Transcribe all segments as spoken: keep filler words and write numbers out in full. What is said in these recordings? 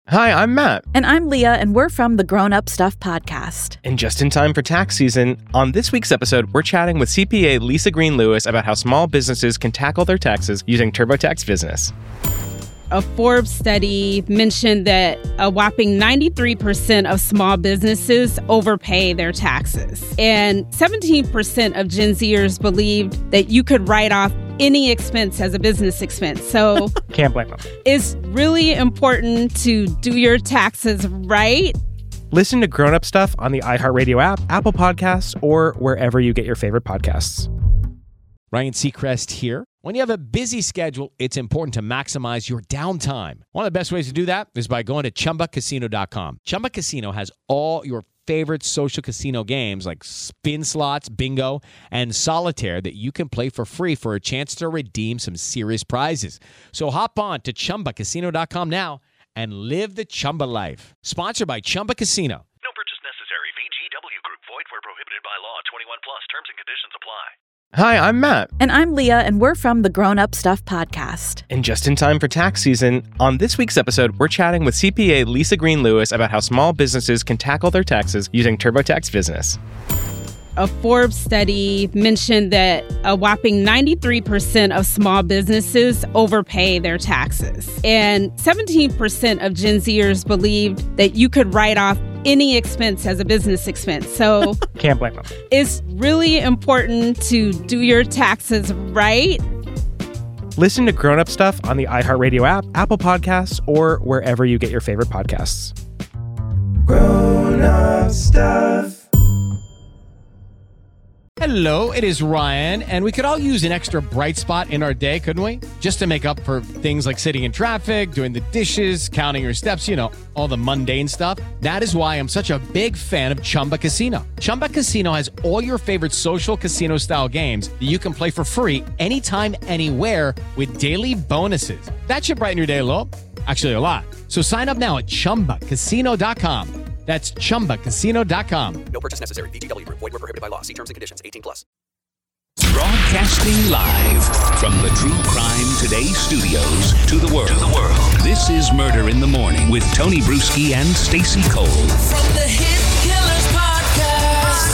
Hi, I'm Matt. And I'm Leah, and we're from the Grown Up Stuff podcast. And just in time for tax season, on this week's episode, we're chatting with C P A Lisa Green Lewis about how small businesses can tackle their taxes using TurboTax Business. A Forbes study mentioned that a whopping ninety-three percent of small businesses overpay their taxes. And seventeen percent of Gen Zers believed that you could write off any expense as a business expense. So can't blame them. It's really important to do your taxes right. Listen to Grown Up Stuff on the iHeartRadio app, Apple Podcasts, or wherever you get your favorite podcasts. Ryan Seacrest here. When you have a busy schedule, it's important to maximize your downtime. One of the best ways to do that is by going to Chumba Casino dot com. Chumba Casino has all your favorite social casino games like spin slots, bingo, and solitaire that you can play for free for a chance to redeem some serious prizes. So hop on to Chumba Casino dot com now and live the Chumba life. Sponsored by Chumba Casino. No purchase necessary. V G W Group. Void where prohibited by law. twenty-one plus. Terms and conditions apply. Hi, I'm Matt. And I'm Leah, and we're from the Grown Up Stuff podcast. And just in time for tax season, on this week's episode, we're chatting with C P A Lisa Green Lewis about how small businesses can tackle their taxes using TurboTax Business. A Forbes study mentioned that a whopping ninety-three percent of small businesses overpay their taxes. And seventeen percent of Gen Zers believed that you could write off any expense as a business expense. So can't blame them. It's really important to do your taxes right. Listen to Grown Up Stuff on the iHeartRadio app, Apple Podcasts, or wherever you get your favorite podcasts. Grown Up Stuff. Hello, it is Ryan, and we could all use an extra bright spot in our day, couldn't we? Just to make up for things like sitting in traffic, doing the dishes, counting your steps, you know, all the mundane stuff. That is why I'm such a big fan of Chumba Casino. Chumba Casino has all your favorite social casino-style games that you can play for free anytime, anywhere with daily bonuses. That should brighten your day a little. Actually, a lot. So sign up now at Chumba Casino dot com. That's Chumba Casino dot com. No purchase necessary. V G W Group. Void where prohibited by law. See terms and conditions. eighteen plus. Broadcasting live from the True Crime Today studios to the world. To the world. This is Murder in the Morning with Tony Bruschi and Stacey Cole. From the Hit Killers podcast,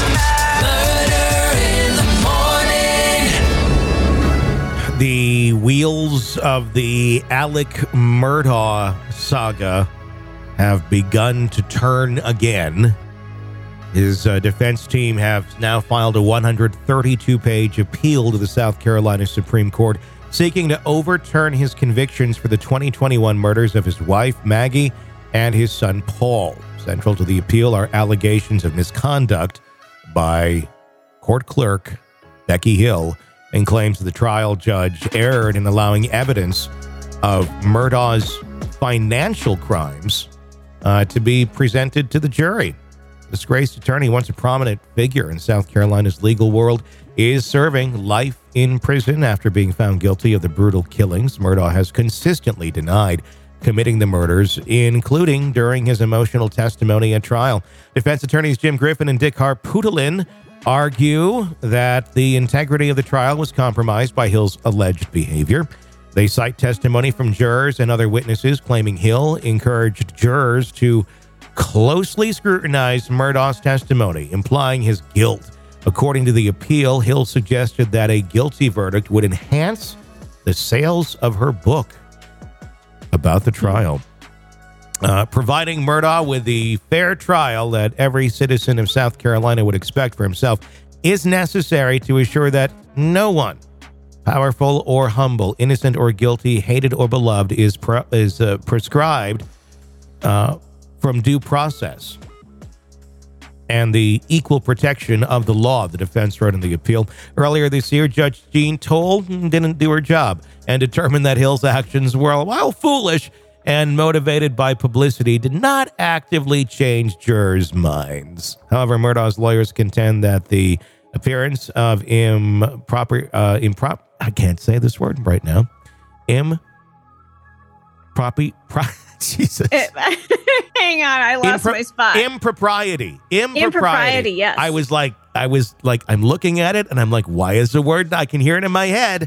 Murder in the Morning. The wheels of the Alec Murdaugh saga have begun to turn again. His uh, defense team have now filed a one hundred thirty-two page appeal to the South Carolina Supreme Court, seeking to overturn his convictions for the twenty twenty-one murders of his wife, Maggie, and his son, Paul. Central to the appeal are allegations of misconduct by court clerk Becky Hill, and claims the trial judge erred in allowing evidence of Murdaugh's financial crimes Uh, to be presented to the jury. Disgraced attorney, once a prominent figure in South Carolina's legal world, is serving life in prison after being found guilty of the brutal killings. Murdaugh has consistently denied committing the murders, including during his emotional testimony at trial. Defense attorneys Jim Griffin and Dick Harpootlian argue that the integrity of the trial was compromised by Hill's alleged behavior. They cite testimony from jurors and other witnesses claiming Hill encouraged jurors to closely scrutinize Murdaugh's testimony, implying his guilt. According to the appeal, Hill suggested that a guilty verdict would enhance the sales of her book about the trial, uh, providing Murdaugh with the fair trial that every citizen of South Carolina would expect for himself is necessary to assure that no one, powerful or humble, innocent or guilty, hated or beloved, is pro- is uh, prescribed uh, from due process and the equal protection of the law, the defense wrote in the appeal. Earlier this year, Judge Jean Toll didn't do her job and determined that Hill's actions were, while foolish and motivated by publicity, did not actively change jurors' minds. However, Murdaugh's lawyers contend that the appearance of improper, uh, improp, I can't say this word right now, improper, pro, Jesus. It, hang on, I lost Impro- my spot. Impropriety. Impropriety. Impropriety, yes. I was like, I was like, I'm looking at it and I'm like, why is the word, I can hear it in my head.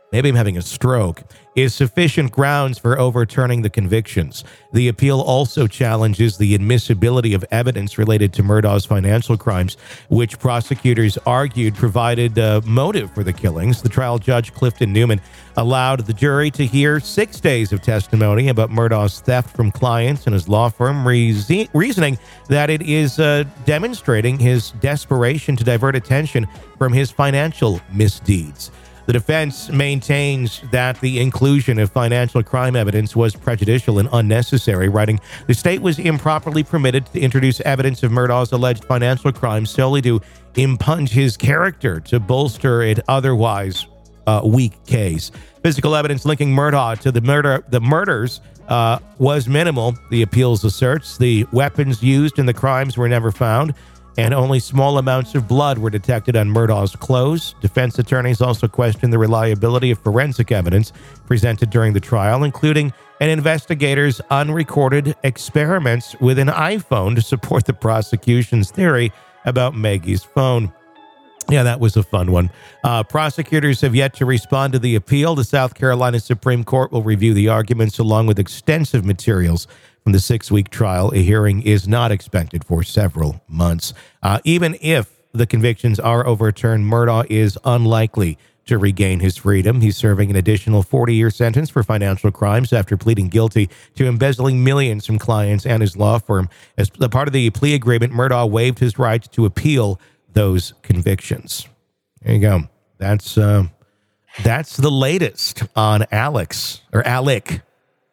maybe I'm having a stroke, is sufficient grounds for overturning the convictions. The appeal also challenges the admissibility of evidence related to Murdaugh's financial crimes, which prosecutors argued provided uh, motive for the killings. The trial judge, Clifton Newman, allowed the jury to hear six days of testimony about Murdaugh's theft from clients and his law firm, reason- reasoning that it is uh, demonstrating his desperation to divert attention from his financial misdeeds. The defense maintains that the inclusion of financial crime evidence was prejudicial and unnecessary, writing, the state was improperly permitted to introduce evidence of Murdaugh's alleged financial crimes solely to impugn his character to bolster an otherwise uh, weak case. Physical evidence linking Murdaugh to the murder, the murders uh, was minimal, the appeals asserts. The weapons used in the crimes were never found, and only small amounts of blood were detected on Murdaugh's clothes. Defense attorneys also questioned the reliability of forensic evidence presented during the trial, including an investigator's unrecorded experiments with an iPhone to support the prosecution's theory about Maggie's phone. Yeah, that was a fun one. Uh, prosecutors have yet to respond to the appeal. The South Carolina Supreme Court will review the arguments along with extensive materials from the six-week trial. A hearing is not expected for several months. Uh, even if the convictions are overturned, Murdaugh is unlikely to regain his freedom. He's serving an additional forty-year sentence for financial crimes after pleading guilty to embezzling millions from clients and his law firm. As a part of the plea agreement, Murdaugh waived his right to appeal those convictions. There you go. That's uh, that's the latest on Alex or Alec.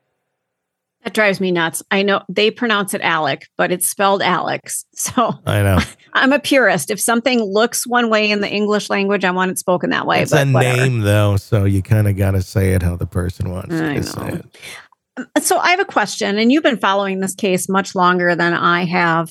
That drives me nuts. I know they pronounce it Alec, but it's spelled Alex. So I know. I'm a purist. If something looks one way in the English language, I want it spoken that way. It's but a whatever. name, though, so you kind of got to say it how the person wants I to know. say it. So I have a question, and you've been following this case much longer than I have.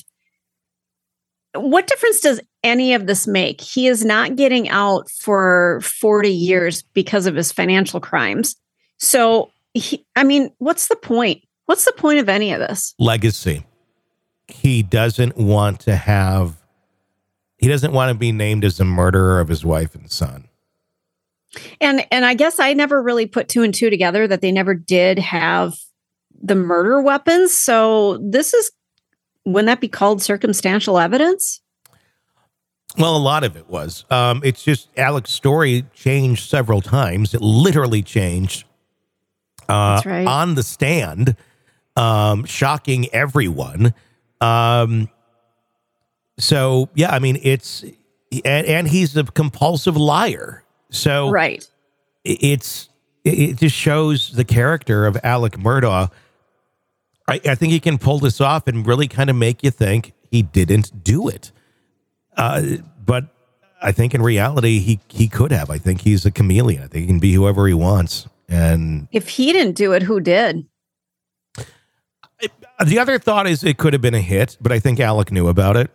What difference does any of this make? He is not getting out for forty years because of his financial crimes. So, he, I mean, what's the point? What's the point of any of this? Legacy. He doesn't want to have, he doesn't want to be named as a murderer of his wife and son. And and I guess I never really put two and two together that they never did have the murder weapons. So this is, wouldn't that be called circumstantial evidence? Well, a lot of it was. Um, it's just Alec's story changed several times. It literally changed uh, That's right. on the stand, um, shocking everyone. Um, so, yeah, I mean, it's, and, and he's a compulsive liar. So right. it's, it just shows the character of Alec Murdaugh. I, I think he can pull this off and really kind of make you think he didn't do it. Uh, but I think in reality, he, he could have. I think he's a chameleon. I think he can be whoever he wants. And if he didn't do it, who did? It, the other thought is it could have been a hit, but I think Alec knew about it.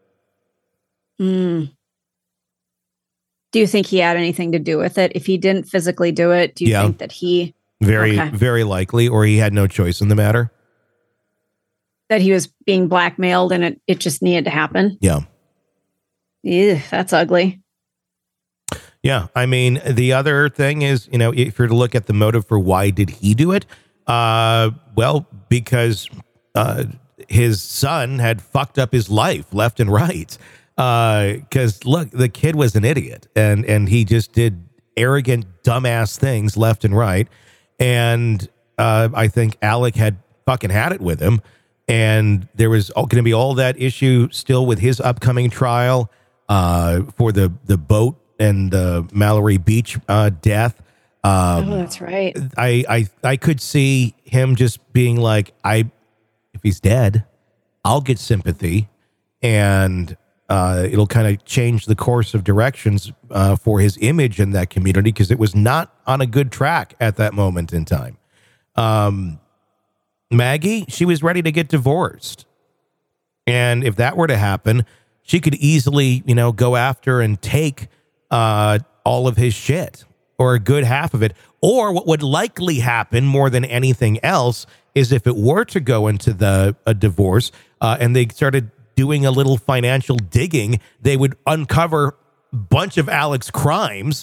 Mm. Do you think he had anything to do with it? If he didn't physically do it, do you Yeah. think that he... Very, Okay. very likely, or he had no choice in the matter. that he was being blackmailed and it, it just needed to happen? Yeah. Ew, that's ugly. Yeah. I mean, the other thing is, you know, if you're to look at the motive for why did he do it? Uh, well, because uh, his son had fucked up his life left and right. Because, uh, look, the kid was an idiot and, and he just did arrogant, dumbass things left and right. And uh, I think Alec had fucking had it with him. And there was going to be all that issue still with his upcoming trial uh, for the, the boat and the Mallory Beach uh, death. Um, oh, that's right. I, I I could see him just being like, I if he's dead, I'll get sympathy, and uh, it'll kind of change the course of directions uh, for his image in that community because it was not on a good track at that moment in time. Um, Maggie, she was ready to get divorced. And if that were to happen, she could easily, you know, go after and take uh, all of his shit or a good half of it. Or what would likely happen more than anything else is if it were to go into the a divorce uh, and they started doing a little financial digging, they would uncover a bunch of Alec's crimes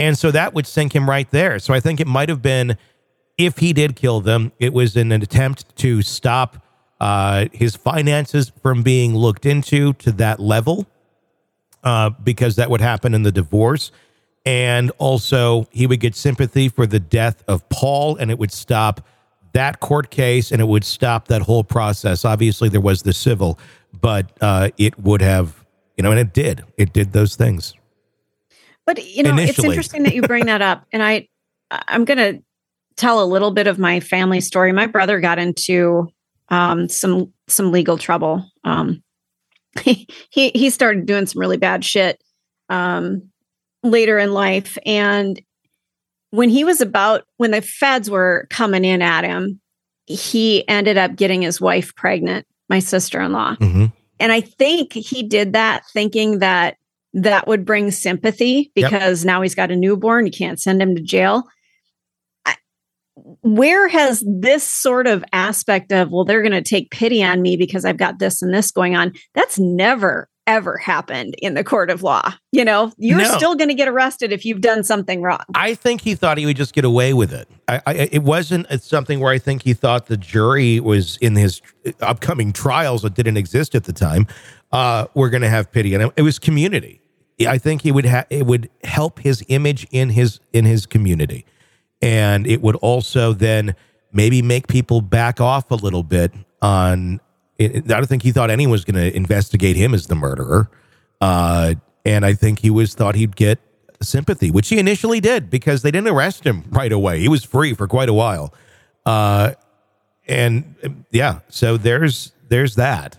And so that would sink him right there. So I think it might have been, if he did kill them, it was in an attempt to stop uh, his finances from being looked into to that level, uh, because that would happen in the divorce. And also he would get sympathy for the death of Paul, and it would stop that court case, and it would stop that whole process. Obviously there was the civil, but uh, it would have, you know, and it did. It did those things. But, you know, Initially. It's interesting that you bring that up. And I, I'm going to tell a little bit of my family story. My brother got into um, some some legal trouble. Um, he, he he started doing some really bad shit um, later in life. And when he was about, when the feds were coming in at him, he ended up getting his wife pregnant, my sister-in-law. Mm-hmm. And I think he did that thinking that that would bring sympathy, because yep. now he's got a newborn. You can't send him to jail. I, where has this sort of aspect of, well, they're going to take pity on me because I've got this and this going on? That's never, ever happened in the court of law. You know, you're no. still going to get arrested if you've done something wrong. I think he thought he would just get away with it. I, I, it wasn't something where I think he thought the jury was in his upcoming trials that didn't exist at the time. Uh, we're going to have pity on him. It was community. I think he would ha- it would help his image in his in his community, and it would also then maybe make people back off a little bit on. It, I don't think he thought anyone was going to investigate him as the murderer, uh, and I think he was thought he'd get sympathy, which he initially did, because they didn't arrest him right away. He was free for quite a while, uh, and yeah, so there's there's that.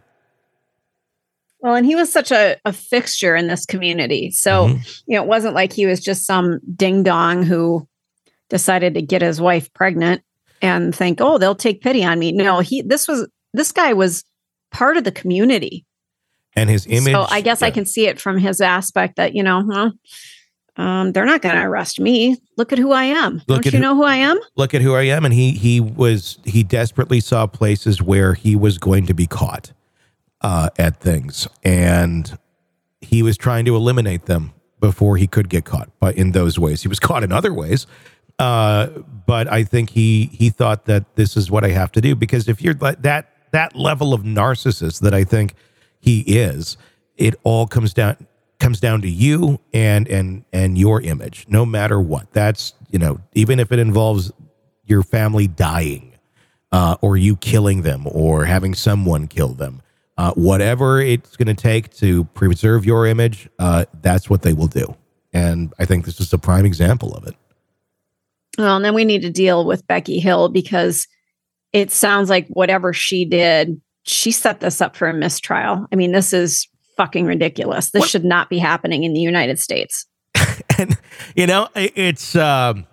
Well, and he was such a, a fixture in this community. So, mm-hmm. you know, it wasn't like he was just some ding dong who decided to get his wife pregnant and think, oh, they'll take pity on me. No, he, this was, this guy was part of the community. And his image. So I guess yeah. I can see it from his aspect that, you know, huh, um, they're not going to arrest me. Look at who I am. Look Don't you who, know who I am? Look at who I am. And he, he was, he desperately saw places where he was going to be caught. Uh, at things, and he was trying to eliminate them before he could get caught. But in those ways, he was caught in other ways. Uh, but I think he he thought that this is what I have to do, because if you're that that level of narcissist that I think he is, it all comes down comes down to you and and and your image, no matter what. That's, you know, even if it involves your family dying, uh, or you killing them, or having someone kill them. Uh, whatever it's going to take to preserve your image, uh, that's what they will do. And I think this is a prime example of it. Well, and then we need to deal with Becky Hill, because it sounds like whatever she did, she set this up for a mistrial. I mean, this is fucking ridiculous. This what? should not be happening in the United States. And, you know, it's, um,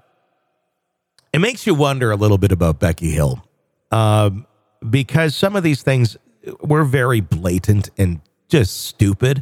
it makes you wonder a little bit about Becky Hill, um, because some of these things were very blatant and just stupid.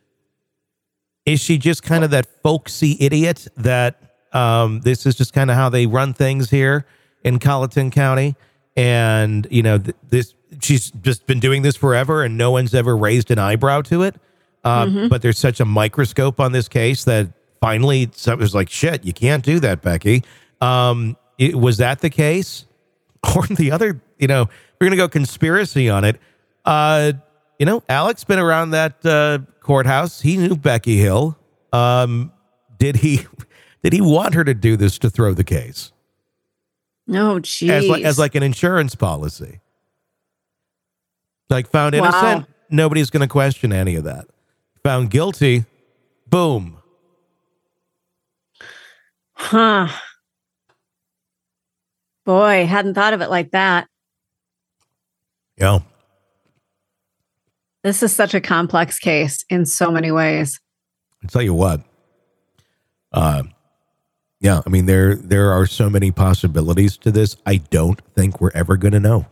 Is she just kind of that folksy idiot that um, this is just kind of how they run things here in Colleton County? And, you know, th- this she's just been doing this forever and no one's ever raised an eyebrow to it. Uh, mm-hmm. But there's such a microscope on this case that finally it was like, shit, you can't do that, Becky. Um, it, was that the case? Or the other, you know, we're going to go conspiracy on it. Uh, you know, Alex been around that uh, courthouse. He knew Becky Hill. Um, did he? Did he want her to do this to throw the case? No, oh, geez. As like as like an insurance policy. Like found innocent, wow. Nobody's going to question any of that. Found guilty, boom. Huh. Boy, hadn't thought of it like that. Yeah. This is such a complex case in so many ways. I'll tell you what. Uh, yeah, I mean, there there are so many possibilities to this. I don't think we're ever going to know.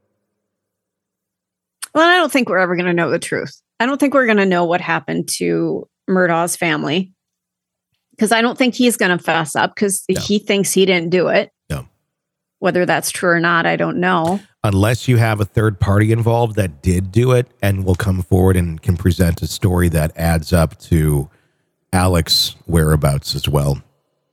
Well, I don't think we're ever going to know the truth. I don't think we're going to know what happened to Murdaugh's family, because I don't think he's going to fess up, because no. he thinks he didn't do it. No. Whether that's true or not, I don't know. Unless you have a third party involved that did do it and will come forward and can present a story that adds up to Alex's whereabouts as well.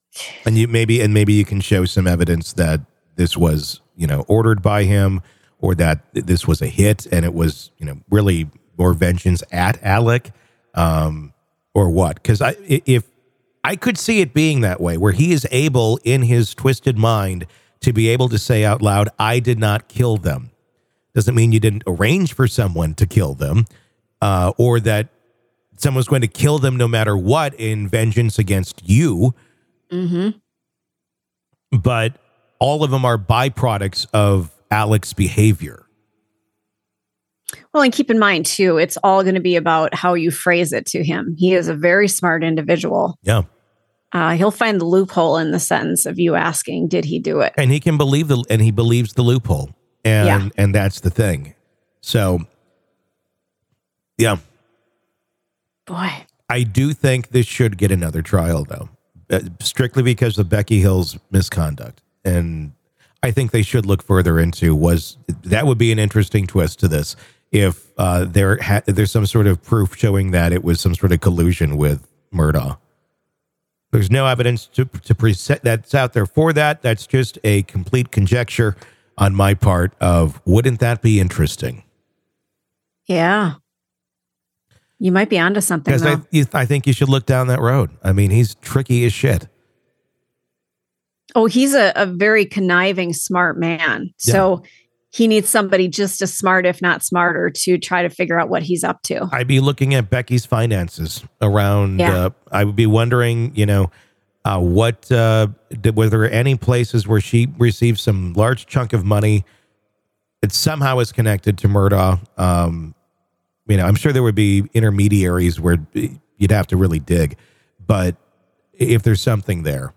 And you maybe and maybe you can show some evidence that this was, you know, ordered by him, or that this was a hit and it was, you know, really more vengeance at Alec, um, or what? Because I, if I could see it being that way, where he is able in his twisted mind to be able to say out loud, "I did not kill them." Doesn't mean you didn't arrange for someone to kill them, uh, or that someone's going to kill them no matter what in vengeance against you. Mm-hmm. But all of them are byproducts of Alec's behavior. Well, and keep in mind, too, it's all going to be about how you phrase it to him. He is a very smart individual. Yeah. Uh, he'll find the loophole in the sentence of you asking, did he do it? And he can believe the, and he believes the loophole. And, yeah. and that's the thing. So, yeah. Boy. I do think this should get another trial, though, uh, strictly because of Becky Hill's misconduct. And I think they should look further into was that would be an interesting twist to this if uh, there ha- there's some sort of proof showing that it was some sort of collusion with Murdaugh. There's no evidence to to present that's out there for that. That's just a complete conjecture on my part of wouldn't that be interesting? Yeah. You might be onto something. Because I, you, I think you should look down that road. I mean, he's tricky as shit. Oh, he's a, a very conniving, smart man. Yeah. So he needs somebody just as smart, if not smarter, to try to figure out what he's up to. I'd be looking at Becky's finances around. Yeah. Uh, I would be wondering, you know, uh, what, uh, did, were there any places where she received some large chunk of money that somehow is connected to Murdaugh? Um, you know, I'm sure there would be intermediaries where you'd have to really dig. But if there's something there.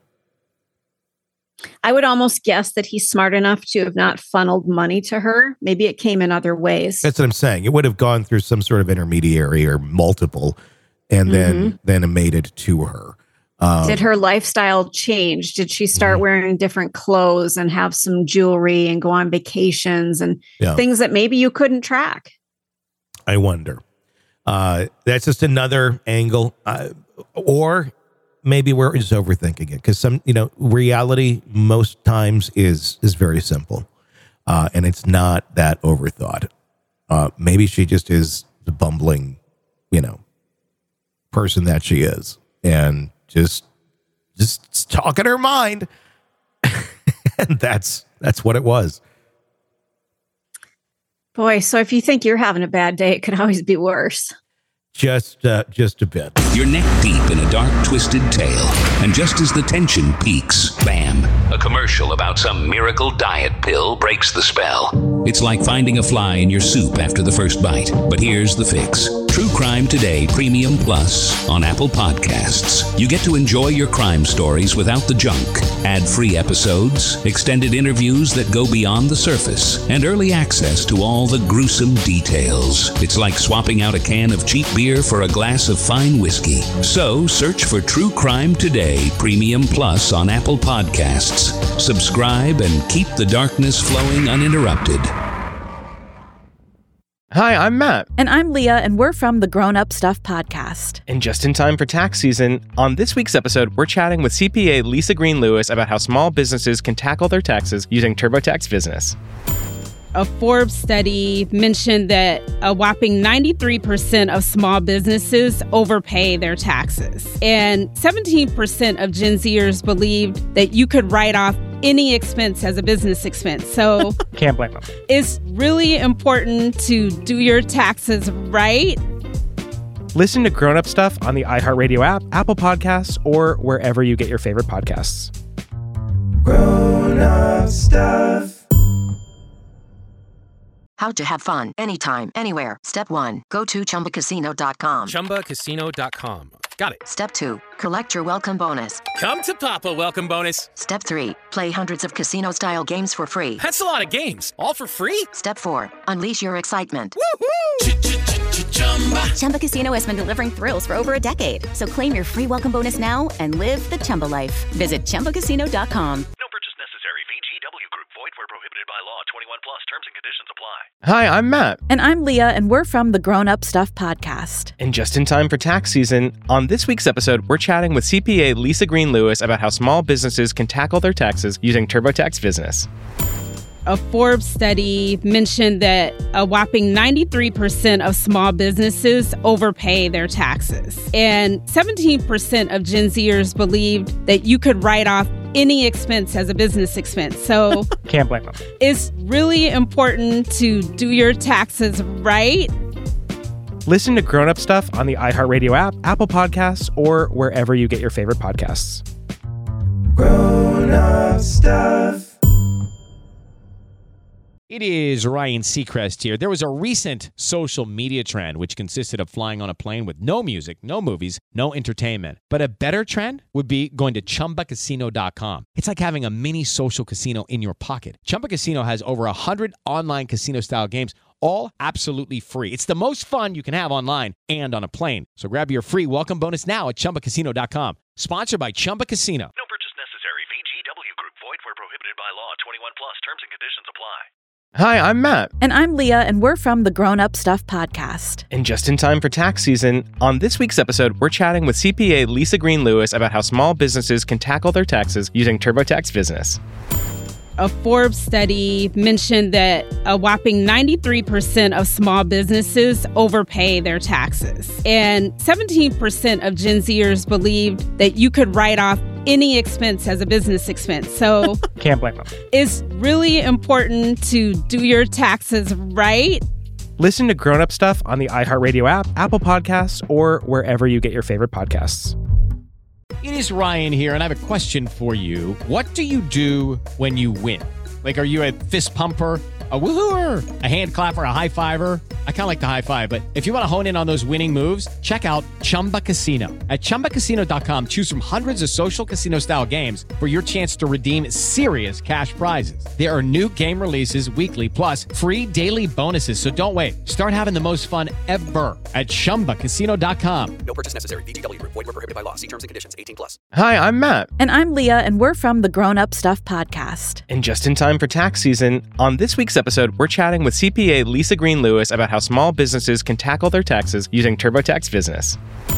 I would almost guess that he's smart enough to have not funneled money to her. Maybe it came in other ways. That's what I'm saying. It would have gone through some sort of intermediary or multiple, and Mm-hmm. then then it made it to her. Um, Did her lifestyle change? Did she start Mhm. wearing different clothes and have some jewelry and go on vacations and Yeah. things that maybe you couldn't track? I wonder. Uh, that's just another angle, uh, or maybe we're just overthinking it because some, you know, reality most times is is very simple, uh, and it's not that overthought. Uh, maybe she just is the bumbling, you know, person that she is, and just just talking her mind, and that's that's what it was. Boy, so if you think you're having a bad day, it could always be worse. Just uh, just a bit. You're neck deep in a dark, twisted tale. And just as the tension peaks, bam, a commercial about some miracle diet pill breaks the spell. It's like finding a fly in your soup after the first bite. But here's the fix. True Crime Today Premium Plus on Apple Podcasts. You get to enjoy your crime stories without the junk. Ad-free episodes, extended interviews that go beyond the surface, and early access to all the gruesome details. It's like swapping out a can of cheap beer for a glass of fine whiskey. So search for True Crime Today Premium Plus on Apple Podcasts. Subscribe and keep the darkness flowing uninterrupted. Hi, I'm Matt. And I'm Leah, and we're from the Grown Up Stuff podcast. And just in time for tax season, on this week's episode, we're chatting with C P A Lisa Green Lewis about how small businesses can tackle their taxes using TurboTax Business. A Forbes study mentioned that a whopping ninety-three percent of small businesses overpay their taxes. And seventeen percent of Gen Zers believed that you could write off any expense as a business expense. So Can't blame them. it's really important to do your taxes right. Listen to Grown Up Stuff on the iHeartRadio app, Apple Podcasts, or wherever you get your favorite podcasts. Grown up stuff. How to have fun anytime, anywhere. Step one, go to chumba casino dot com. chumba casino dot com. Got it. Step two, collect your welcome bonus. Come to Papa welcome bonus. Step three, play hundreds of casino-style games for free. That's a lot of games. All for free? Step four, unleash your excitement. Chumba Casino has been delivering thrills for over a decade. So claim your free welcome bonus now and live the Chumba life. Visit chumba casino dot com. No purchase necessary. V G W Group. Void where prohibited by law. twenty-one plus. Terms and conditions conditions apply. Hi, I'm Matt. And I'm Leah, and we're from the Grown Up Stuff podcast. And just in time for tax season, on this week's episode, we're chatting with C P A Lisa Green Lewis about how small businesses can tackle their taxes using TurboTax Business. A Forbes study mentioned that a whopping ninety-three percent of small businesses overpay their taxes. And seventeen percent of Gen Zers believed that you could write off any expense as a business expense. So can't blame them. It's really important to do your taxes right. Listen to Grown Up Stuff on the iHeartRadio app, Apple Podcasts, or wherever you get your favorite podcasts. Grown Up Stuff. It is Ryan Seacrest here. There was a recent social media trend which consisted of flying on a plane with no music, no movies, no entertainment. But a better trend would be going to Chumba Casino dot com. It's like having a mini social casino in your pocket. Chumba Casino has over one hundred online casino-style games, all absolutely free. It's the most fun you can have online and on a plane. So grab your free welcome bonus now at Chumba Casino dot com. Sponsored by Chumba Casino. No purchase necessary. V G W Group. Void where prohibited by law. twenty-one plus. Terms and conditions apply. Hi, I'm Matt. And I'm Leah, and we're from the Grown Up Stuff podcast. And just in time for tax season, on this week's episode, we're chatting with C P A Lisa Green Lewis about how small businesses can tackle their taxes using TurboTax Business. A Forbes study mentioned that a whopping ninety-three percent of small businesses overpay their taxes. And seventeen percent of Gen Zers believed that you could write off any expense as a business expense. So can't blame them. It's really important to do your taxes right. Listen to Grown Up Stuff on the iHeartRadio app, Apple Podcasts, or wherever you get your favorite podcasts. It is Ryan here, and I have a question for you. What do you do when you win? Like, are you a fist pumper, a woohooer, a hand clapper, a high fiver? I kind of like the high five, but if you want to hone in on those winning moves, check out Chumba Casino. At Chumba Casino dot com, choose from hundreds of social casino-style games for your chance to redeem serious cash prizes. There are new game releases weekly, plus free daily bonuses, so don't wait. Start having the most fun ever at Chumba Casino dot com. No purchase necessary. V G W Group. Void where prohibited by law. See terms and conditions. eighteen plus. Hi, I'm Matt. And I'm Leah, and we're from the Grown Up Stuff podcast. And just in time for tax season, on this week's episode, we're chatting with C P A Lisa Green Lewis about how small businesses can tackle their taxes using TurboTax Business.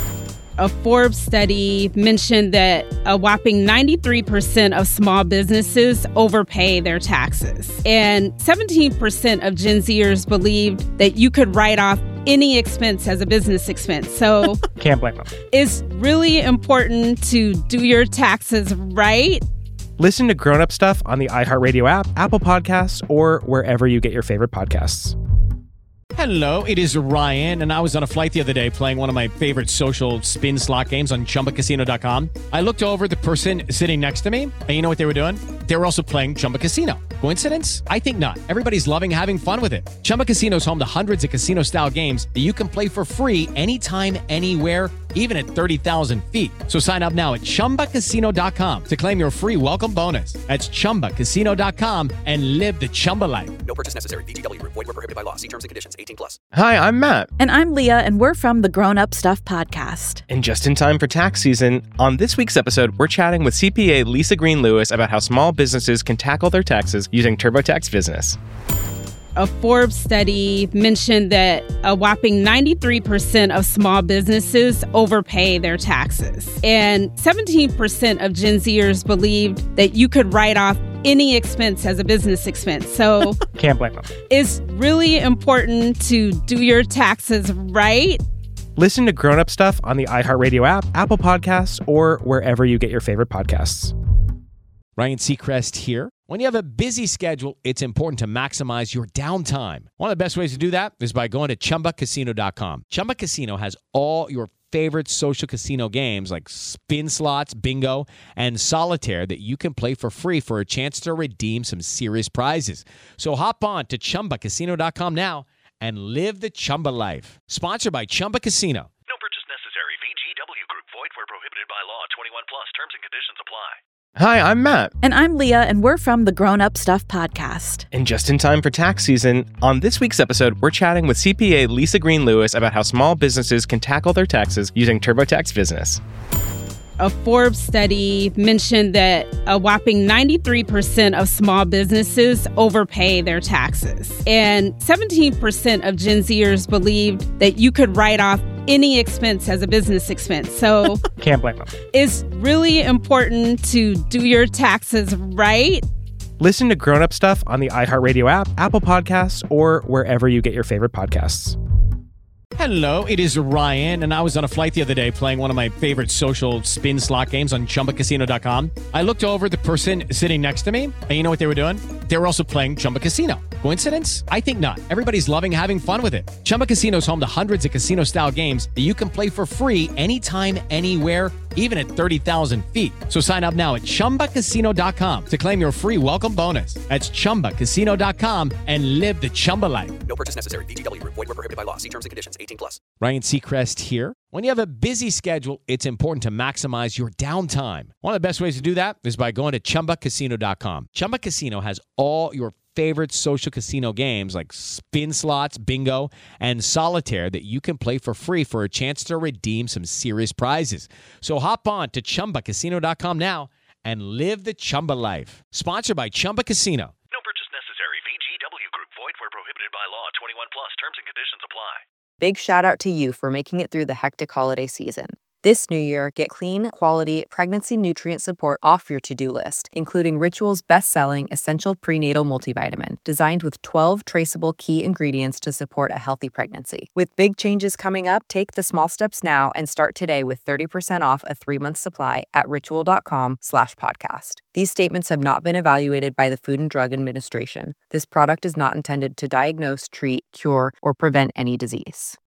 A Forbes study mentioned that a whopping ninety-three percent of small businesses overpay their taxes. And seventeen percent of Gen Zers believed that you could write off any expense as a business expense. So can't blame them. It's really important to do your taxes right. Listen to Grown Up Stuff on the iHeartRadio app, Apple Podcasts, or wherever you get your favorite podcasts. Hello, it is Ryan, and I was on a flight the other day playing one of my favorite social spin slot games on Chumba Casino dot com. I looked over at the person sitting next to me, and you know what they were doing? They were also playing Chumba Casino. Coincidence? I think not. Everybody's loving having fun with it. Chumba Casino is home to hundreds of casino-style games that you can play for free anytime, anywhere, even at thirty thousand feet. So sign up now at Chumba Casino dot com to claim your free welcome bonus. That's Chumba Casino dot com and live the Chumba life. No purchase necessary. V G W Group. Void where prohibited by law. See terms and conditions. eighteen plus. Hi, I'm Matt. And I'm Leah, and we're from the Grown Up Stuff podcast. And just in time for tax season, on this week's episode, we're chatting with C P A Lisa Green Lewis about how small businesses can tackle their taxes using TurboTax Business. A Forbes study mentioned that a whopping ninety-three percent of small businesses overpay their taxes. And seventeen percent of Gen Zers believed that you could write off any expense as a business expense. So can't blame them. It's really important to do your taxes right. Listen to Grown Up Stuff on the iHeartRadio app, Apple Podcasts, or wherever you get your favorite podcasts. Ryan Seacrest here. When you have a busy schedule, it's important to maximize your downtime. One of the best ways to do that is by going to Chumba Casino dot com. Chumba Casino has all your favorite social casino games like spin slots, bingo, and solitaire that you can play for free for a chance to redeem some serious prizes. So hop on to Chumba Casino dot com now and live the Chumba life. Sponsored by Chumba Casino. No purchase necessary. V G W Group. Void where prohibited by law. twenty-one plus. Terms and conditions apply. Hi, I'm Matt. And I'm Leah, and we're from the Grown Up Stuff podcast. And just in time for tax season, on this week's episode, we're chatting with C P A Lisa Green Lewis about how small businesses can tackle their taxes using TurboTax Business. A Forbes study mentioned that a whopping ninety-three percent of small businesses overpay their taxes. And seventeen percent of Gen Zers believed that you could write off any expense as a business expense. So can't blame them. It's really important to do your taxes right. Listen to Grown Up Stuff on the iHeartRadio app, Apple Podcasts, or wherever you get your favorite podcasts. Hello, it is Ryan, and I was on a flight the other day playing one of my favorite social spin slot games on Chumba Casino dot com. I looked over at the person sitting next to me, and you know what they were doing? They were also playing Chumba Casino. Coincidence? I think not. Everybody's loving having fun with it. Chumba Casino is home to hundreds of casino-style games that you can play for free anytime, anywhere, even at thirty thousand feet. So sign up now at Chumba Casino dot com to claim your free welcome bonus. That's Chumba Casino dot com and live the Chumba life. No purchase necessary. V G W. Void where prohibited by law. See terms and conditions. eighteen plus. Ryan Seacrest here. When you have a busy schedule, it's important to maximize your downtime. One of the best ways to do that is by going to Chumba Casino dot com. Chumba Casino has all your favorite social casino games like spin slots, bingo, and solitaire that you can play for free for a chance to redeem some serious prizes. So hop on to Chumba Casino dot com now and live the Chumba life. Sponsored by Chumba Casino. No purchase necessary. V G W Group. Void where prohibited by law. twenty-one plus. Terms and conditions apply. Big shout out to you for making it through the hectic holiday season. This new year, get clean, quality, pregnancy nutrient support off your to-do list, including Ritual's best-selling Essential Prenatal Multivitamin, designed with twelve traceable key ingredients to support a healthy pregnancy. With big changes coming up, take the small steps now and start today with thirty percent off a three-month supply at ritual.com slash podcast. These statements have not been evaluated by the Food and Drug Administration. This product is not intended to diagnose, treat, cure, or prevent any disease.